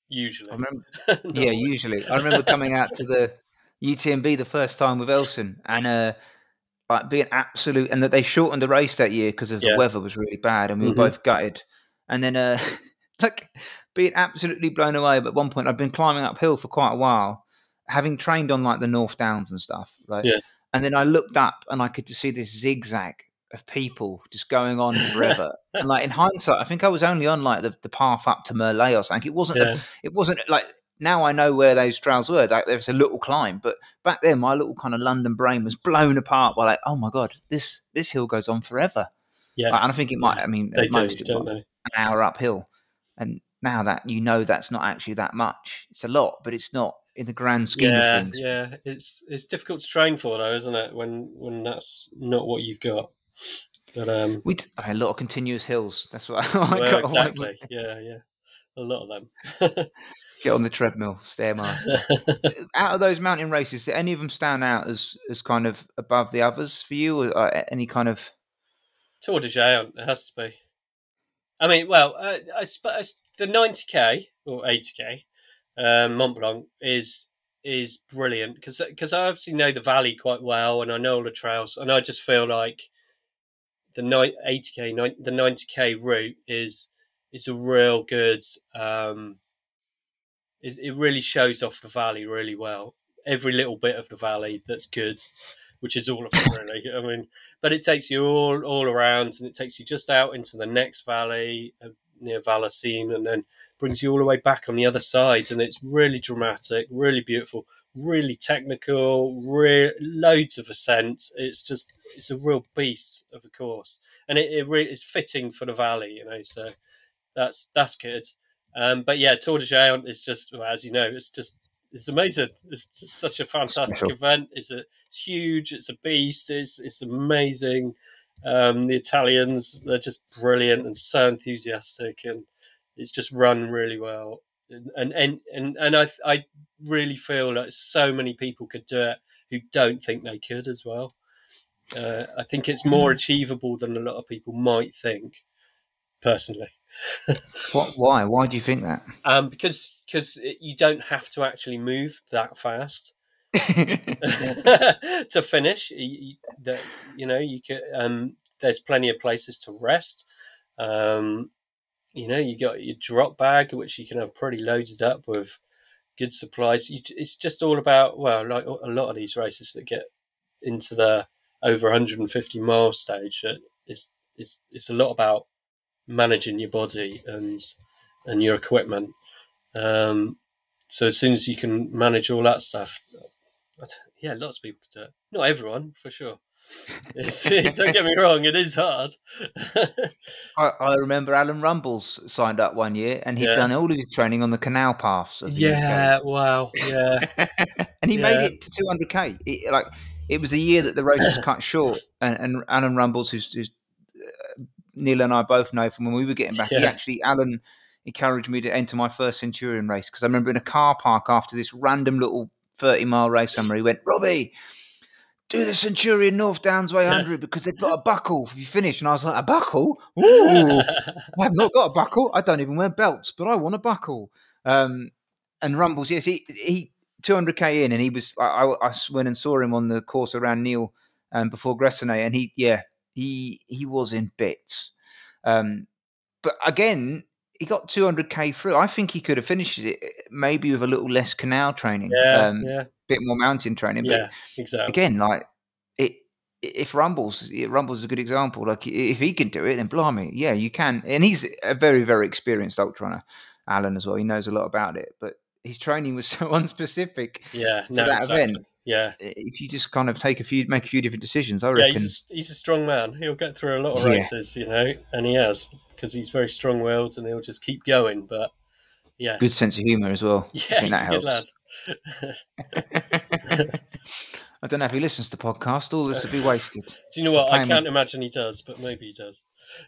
B: Usually.
A: I remember, yeah,
B: always.
A: usually. I remember coming out to the U T M B the first time with Elson, and uh, like being absolute, and that they shortened the race that year because of the
B: Yeah.
A: weather was really bad, and we
B: mm-hmm.
A: were both gutted. And then, uh, like, being absolutely blown away. But at one point, I'd been climbing uphill for quite a while, having trained on like the North Downs and stuff, right?
B: Yeah.
A: And then I looked up, and I could just see this zigzag of people just going on forever. And like in hindsight, I think I was only on like the, the path up to Merlay or something. It wasn't.
B: Yeah.
A: A, it wasn't like. Now I know where those trails were. Like there's a little climb, but back then my little kind of London brain was blown apart by like, oh my god, this this hill goes on forever.
B: Yeah.
A: Like, and I think it might.
B: Yeah.
A: I mean,
B: They
A: at most
B: do,
A: it
B: don't
A: might
B: they?
A: an hour uphill. And now that you know that's not actually that much. It's a lot, but it's not in the grand scheme of
B: Yeah,
A: things.
B: yeah. It's it's difficult to train for though, isn't it? When when that's not what you've got. But um,
A: We t- a lot of continuous hills. That's what I
B: well,
A: got.
B: exactly. Yeah, yeah. A lot of them.
A: Get on the treadmill, Stairmaster. So out of those mountain races, did any of them stand out as as kind of above the others for you, or uh, any kind of?
B: Tour de Géant, it has to be. I mean, well, uh, I suppose the ninety k or eighty k um, Mont Blanc is is brilliant because because I obviously know the valley quite well and I know all the trails, and I just feel like the eighty k, the ninety k route is is a real good. Um, it, it really shows off the valley really well. Every little bit of the valley that's good, which is all of it really. I mean, but it takes you all all around, and it takes you just out into the next valley uh, near Valacine, and then brings you all the way back on the other side, and it's really dramatic, really beautiful, really technical, re- loads of ascent. It's just it's a real beast of a course, and it, it really is fitting for the valley, you know. So that's that's good. Um, but yeah, Tour de Géant is just, well, as you know, it's just it's amazing. It's just such a fantastic
A: Special.
B: event. It's a it's huge. It's a beast. It's it's amazing. Um, the Italians, they're just brilliant and so enthusiastic, and it's just run really well. And and and and I I really feel like so many people could do it who don't think they could as well. Uh, I think it's more achievable than a lot of people might think, personally.
A: What? Why? Why do you think that?
B: Um, because because you don't have to actually move that fast to finish. You, you, you know, you can. Um, there's plenty of places to rest. Um, you know, you got your drop bag, which you can have pretty loaded up with good supplies. You, it's just all about, well, like a lot of these races that get into the over one hundred fifty mile stage. It's it's it's a lot about managing your body and and your equipment. Um, so as soon as you can manage all that stuff, yeah, lots of people can do it. Not everyone, for sure. It's, don't get me wrong, it is hard.
A: I, I remember Alan Rumbles signed up one year, and he'd
B: Yeah.
A: done all of his training on the canal paths of the
B: Yeah,
A: U K.
B: wow, yeah.
A: And he
B: Yeah.
A: made it to two hundred k. It, like it was the year that the race was cut short, and, and Alan Rumbles, who's, who's uh, Neil and I both know from when we were getting back, he
B: Yeah.
A: actually Alan encouraged me to enter my first Centurion race, because I remember in a car park after this random little thirty mile race somewhere, he went, Robbie, do the Centurion North Downs Way one hundred because they've got a buckle if you finish. And I was like, a buckle? Ooh, I've not got a buckle. I don't even wear belts, but I want a buckle. Um, and Rumbles, yes, he, he two hundred k in, and he was. I, I went and saw him on the course around Neil um, before Gressenay, and he, yeah, he he was in bits. Um, but again, he got two hundred k through. I think he could have finished it maybe with a little less canal training,
B: Yeah,
A: um,
B: yeah.
A: bit more mountain training. But
B: Yeah, exactly.
A: again, like it, if Rumbles, it, Rumbles is a good example. Like if he can do it, then blimey, yeah, you can. And he's a very, very experienced ultra runner, Alan as well. He knows a lot about it, but his training was so unspecific
B: Yeah,
A: for
B: no,
A: that
B: exactly.
A: event.
B: Yeah,
A: If you just kind of take a few, make a few different decisions, I
B: yeah.
A: reckon.
B: He's a, he's a strong man. He'll get through a lot of
A: Yeah.
B: races, you know, and he has, because he's very strong-willed and he'll just keep going. But yeah,
A: Good sense of humour as well.
B: yeah,
A: I think
B: he's
A: that
B: a good
A: helps.
B: lad.
A: I don't know if he listens to podcasts. All this would be wasted.
B: Do you know what?
A: Pay
B: I
A: him
B: can't
A: a-
B: imagine he does, but maybe he does.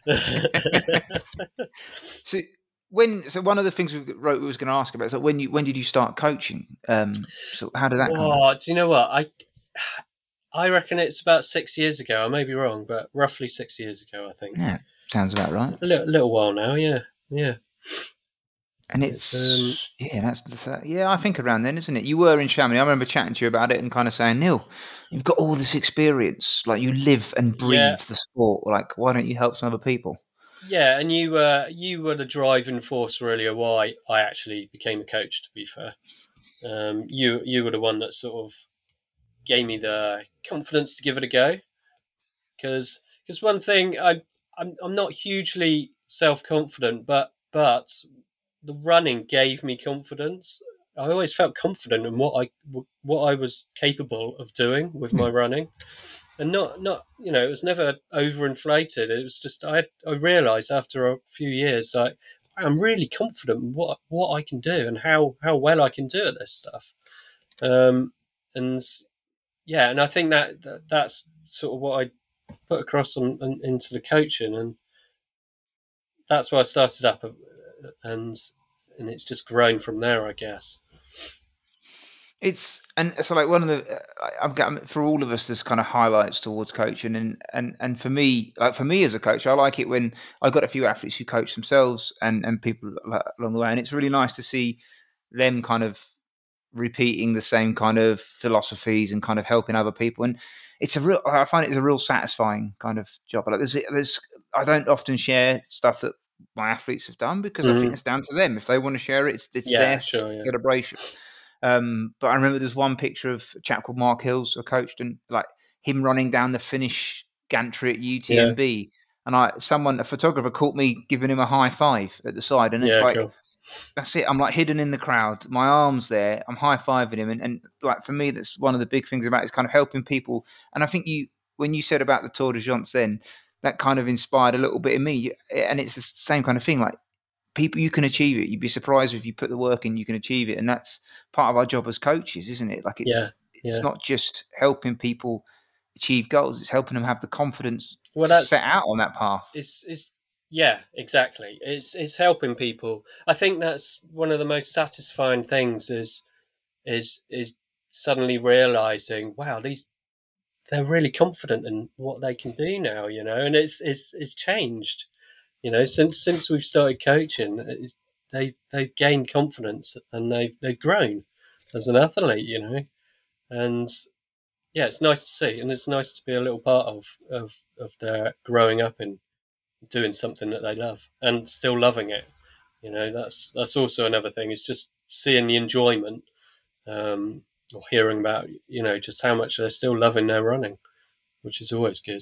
A: So when so one of the things we wrote we was going to ask about is like when you when did you start coaching? Um, so how did that come?
B: Oh, do you know what? I I reckon it's about six years ago. I may be wrong, but roughly six years ago, I think.
A: Yeah, sounds about right.
B: A little, little while now, yeah, yeah.
A: And
B: It's um,
A: it's yeah, that's, that's yeah. I think around then, isn't it? You were in Chamonix. I remember chatting to you about it and kind of saying, Neil, you've got all this experience. Like you live and
B: yeah,
A: breathe the sport. Like why don't you help some other people?
B: yeah, and you uh, you were the driving force really of why I actually became a coach. To be fair, um, you you were the one that sort of gave me the confidence to give it a go. Because because one thing I I'm I'm not hugely self confident, but but the running gave me confidence. I always felt confident in what I what I was capable of doing with
A: Hmm.
B: my running, and not not you know it was never overinflated. It was just I I realised after a few years like I'm really confident in what what I can do and how how well I can do at this stuff. Um, and yeah, and I think that, that that's sort of what I put across on, on, into the coaching, and that's why I started up, and and it's just grown from there, I guess.
A: It's and so like one of the uh, I've got for all of us there's kind of highlights towards coaching and and and for me like for me as a coach I like it when I got a few athletes who coach themselves and and people like, along the way and it's really nice to see them kind of repeating the same kind of philosophies and kind of helping other people and it's a real I find it's a real satisfying kind of job like there's there's I don't often share stuff that my athletes have done because I think
B: Mm-hmm.
A: it's down to them if they want to share it it's it's
B: Yeah,
A: their
B: sure, yeah,
A: celebration. Um, but I remember there's one picture of a chap called Mark Hills I coached, and like him running down the finish gantry at
B: yeah,
A: U T M B, and I someone a photographer caught me giving him a high five at the side, and it's
B: yeah,
A: like
B: cool.
A: that's it. I'm like hidden in the crowd, my arms there, I'm high fiving him, and, and like for me, that's one of the big things about it, is kind of helping people. And I think you when you said about the Tour de France, then that kind of inspired a little bit in me, and it's the same kind of thing, like people you can achieve it. You'd be surprised if you put the work in, you can achieve it, and that's part of our job as coaches, isn't it? Like
B: Yeah,
A: it's it's
B: yeah.
A: not just helping people achieve goals; it's helping them have the confidence
B: Well,
A: to set
B: that's
A: out on that path.
B: it's it's yeah, exactly. It's it's helping people. I think that's one of the most satisfying things is is is suddenly realizing, wow, these they're really confident in what they can do now, you know, and it's it's it's changed. You know, since since we've started coaching, it's, they they've gained confidence and they've they've grown as an athlete. You know, and yeah, it's nice to see, and it's nice to be a little part of of of their growing up and doing something that they love and still loving it. You know, that's that's also another thing. Is just seeing the enjoyment um, or hearing about you know just how much they're still loving their running, which is always good.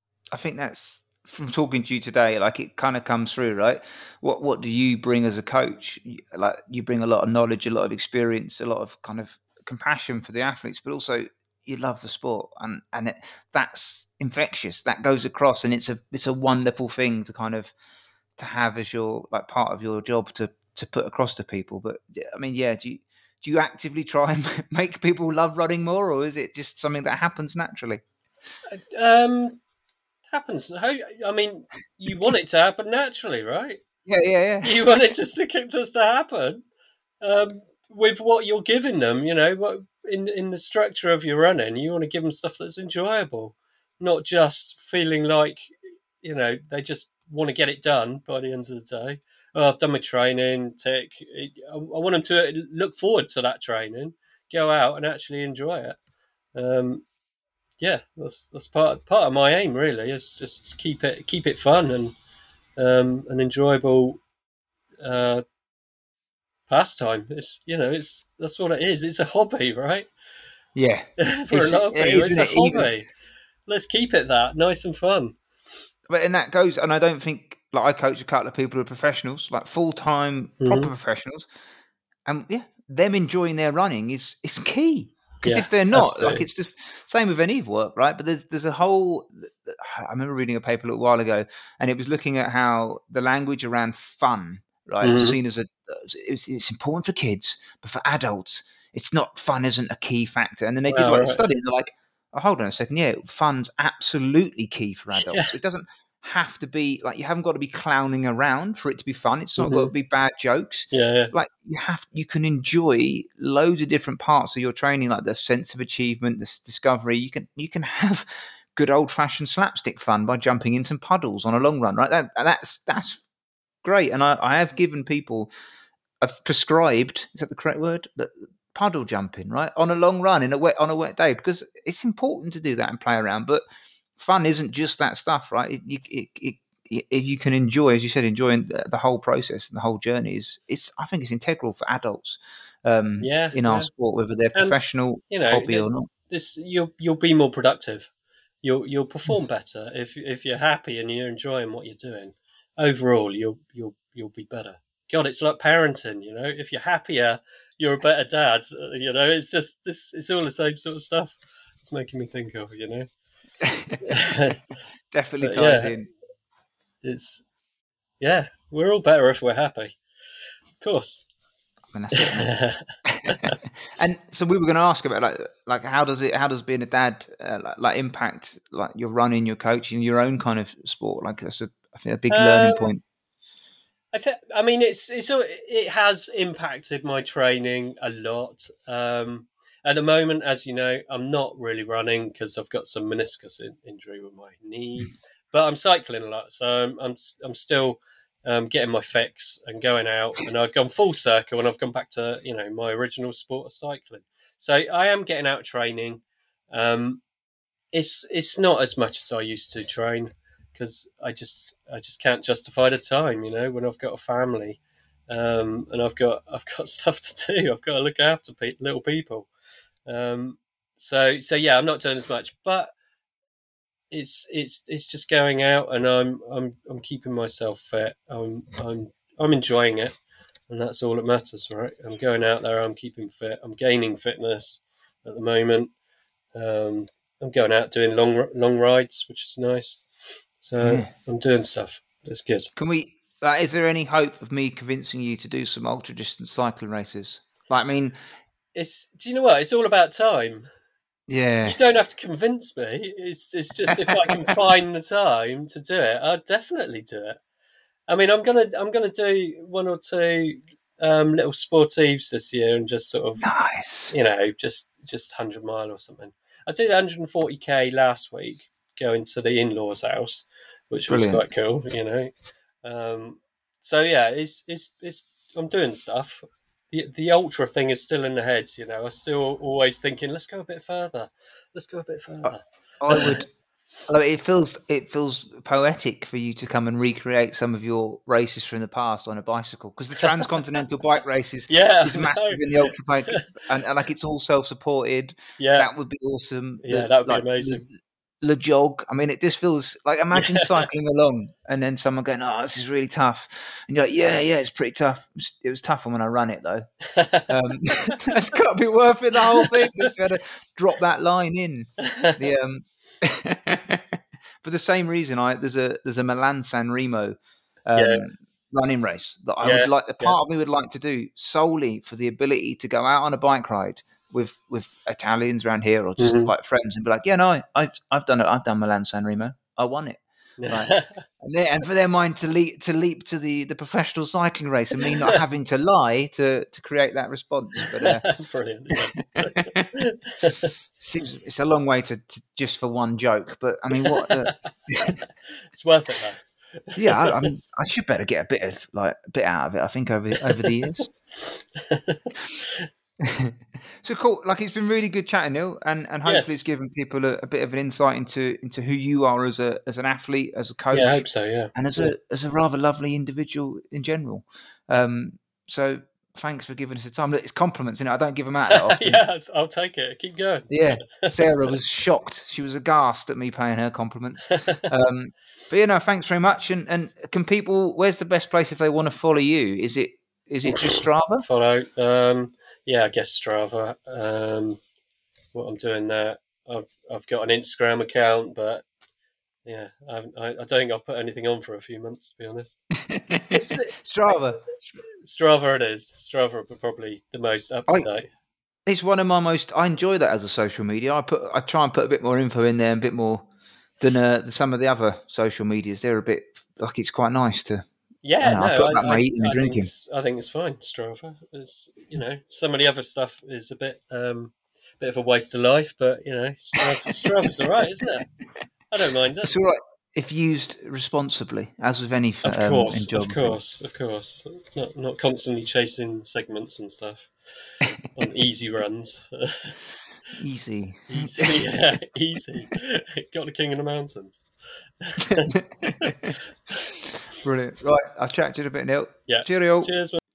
A: I think that's from talking to you today. Like it kind of comes through, right? What what do you bring as a coach? You- Like you bring a lot of knowledge, a lot of experience, a lot of kind of compassion for the athletes, but also you love the sport, and and it, that's infectious. That goes across, and it's a it's a wonderful thing to kind of to have as your like part of your job to to put across to people. But yeah, I mean, yeah, do you do you actively try and make people love running more, or is it just something that happens naturally?
B: Um, happens. How? I mean, you want it to happen naturally, right?
A: Yeah, yeah, yeah.
B: You want it just to just to happen um, with what you're giving them. You know, what in in the structure of your running, you want to give them stuff that's enjoyable, not just feeling like you know they just want to get it done by the end of the day. Oh, I've done my training. Tick. I want them to look forward to that training, go out and actually enjoy it. Um, yeah, that's that's part part of my aim really is just keep it keep it fun and um, an enjoyable uh, pastime. It's you know it's that's what it is. It's a hobby, right?
A: Yeah,
B: For a
A: it's
B: lot
A: it
B: of people,
A: is,
B: it's
A: isn't
B: a
A: it? Even
B: hobby. Let's keep it that nice and fun.
A: but and that goes, and I don't think like I coach a couple of people who are professionals, like full time proper
B: Hmm.
A: professionals, and yeah, them enjoying their running is is key. Because
B: Yeah,
A: if they're not, like
B: absolutely.
A: it's just same with any work, right? But there's there's a whole. I remember reading a paper a little while ago, and it was looking at how the language around fun, right, was
B: Hmm.
A: seen as a it's, it's important for kids, but for adults, it's not fun isn't a key factor. And then they did
B: Wow,
A: like a
B: right.
A: study, and they're like, oh, hold on a second, yeah, fun's absolutely key for
B: Yeah.
A: adults. It doesn't have to be like you haven't got to be clowning around for it to be fun. It's not got to
B: Hmm.
A: be bad jokes
B: Yeah, yeah,
A: like you have you can enjoy loads of different parts of your training like the sense of achievement this discovery you can you can have good old fashioned slapstick fun by jumping in some puddles on a long run right that that's that's great and I, I have given people I've prescribed, is that the correct word? But puddle jumping, right? On a long run in a wet on a wet day, because it's important to do that and play around. But fun isn't just that stuff, right? It, you, it, it, if you can enjoy, as you said, enjoying the, the whole process and the whole journey is, it's I think it's integral for adults um,
B: Yeah,
A: in our
B: yeah,
A: sport, whether they're
B: and
A: professional,
B: you know,
A: hobby,
B: th-
A: or not.
B: this you'll you'll be more productive. You'll you'll perform better if if you're happy and you're enjoying what you're doing. Overall, you'll you'll you'll be better. God, it's like parenting. You know, if you're happier, you're a better dad. You know, it's just this. It's all the same sort of stuff. It's making me think of, you know.
A: Definitely
B: But
A: ties
B: yeah,
A: in.
B: it's yeah, we're all better if we're happy. Of course.
A: I mean, that's it. And so we were going to ask about like like how does it how does being a dad uh, like, like impact like your running, your coaching, your own kind of sport? Like that's a I think a big learning
B: um,
A: point.
B: I think. I mean, it's it's a- it has impacted my training a lot. Um, at the moment, as you know, I'm not really running because I've got some meniscus in, injury with my knee, but I'm cycling a lot, so I'm I'm, I'm still um, getting my fix and going out, and I've gone full circle, and I've gone back to you know my original sport of cycling. So I am getting out training. Um, it's it's not as much as I used to train because I just I just can't justify the time, you know, when I've got a family, um, and I've got I've got stuff to do. I've got to look after pe- little people. Um, so so yeah, I'm not doing as much, but it's it's it's just going out, and I'm I'm I'm keeping myself fit. I'm I'm I'm enjoying it, and that's all that matters, right? I'm going out there. I'm keeping fit. I'm gaining fitness at the moment. Um, I'm going out doing long long rides, which is nice. So
A: Yeah.
B: I'm doing stuff. That's good.
A: Can we? Like, is there any hope of me convincing you to do some ultra distance cycling races? Like, I mean,
B: It's do you know what? It's all about time.
A: yeah.
B: You don't have to convince me. It's it's just if I can find the time to do it, I'll definitely do it. I mean, I'm gonna I'm gonna do one or two um, little sportives this year and just sort of
A: Nice.
B: you know just just one hundred mile or something. I did one hundred forty k last week going to the in-laws house, which was
A: Brilliant.
B: quite cool, you know. Um, so yeah, it's it's it's I'm doing stuff. The the ultra thing is still in the head, you know. I'm still always thinking, let's go a bit further, let's go a bit
A: I,
B: further.
A: I would. Although it feels it feels poetic for you to come and recreate some of your races from the past on a bicycle, because the transcontinental bike race is,
B: Yeah,
A: is
B: I
A: massive in the ultra bike,
B: know.
A: and, and like it's all self supported.
B: Yeah,
A: That would be awesome.
B: yeah,
A: The
B: that would be
A: like the,
B: amazing.
A: the jog. I mean, it just feels like imagine
B: Yeah,
A: cycling along and then someone going, "Oh, this is really tough," and you're like, "Yeah, yeah, it's pretty tough. It was, it was tough when I run it though." Um, it's got to be worth it. The whole thing just to be able to drop that line in. The um, for the same reason, I there's a there's a Milan San Remo
B: yeah,
A: um, running race that I would
B: yeah,
A: like. A
B: yeah.
A: part of me would like to do solely for the ability to go out on a bike ride with with Italians around here or just
B: Hmm.
A: like friends and be like, yeah, no, I've I've done it. I've done Milan San Remo. I won it. Like, and, they, and for their mind to leap to leap to the, the professional cycling race and me not having to lie to, to create that response. But uh,
B: Brilliant. Yeah.
A: seems it's a long way to, to just for one joke. But I mean, what? Uh,
B: It's worth it
A: yeah, I, I
B: though.
A: mean, I should better get a bit of like a bit out of it. I think over over the years. So cool. Like it's been really good chatting, Neil, and and hopefully it's
B: Yes.
A: given people a, a bit of an insight into into who you are as a as an athlete, as a
B: Yeah, I
A: coach,
B: hope so. Yeah.
A: and as
B: Yeah.
A: a as a rather lovely individual in general. Um, so thanks for giving us the time. Look, it's compliments, you know. I don't give them out that often.
B: Yes, I'll take it. Keep going.
A: Yeah, Sarah was shocked. She was aghast at me paying her compliments. Um, but you know, thanks very much. And and can people? Where's the best place if they want to follow you? Is it is it just Strava?
B: Follow. Um, yeah, I guess Strava. Um, what I'm doing there. I've I've got an Instagram account, but yeah, I haven't, I, I don't think I've put anything on for a few months, to be honest. It's
A: Strava.
B: Strava. It is Strava, but probably the most up to
A: I
B: date.
A: It's one of my most. I enjoy that as a social media. I put. I try and put a bit more info in there, and a bit more than uh, than some of the other social medias. They're a bit like it's quite nice to. I
B: Yeah,
A: don't know.
B: no,
A: I put
B: I,
A: about my
B: I,
A: eating and
B: I think
A: drinking.
B: it's, I think it's fine. Strava, it's you know, some of the other stuff is a bit, um, bit of a waste of life, but you know, Strava, Strava's all right, isn't it? I don't mind it.
A: It's all right. if used responsibly, as with any
B: Of
A: um,
B: course,
A: in
B: of
A: geography.
B: course, of course. Not not constantly chasing segments and stuff on easy runs.
A: Easy.
B: Easy, yeah, easy. Got the king of the mountains.
A: Brilliant. Right, I'll chat to you in a bit, Neil.
B: Yeah.
A: Cheerio.
B: Cheers.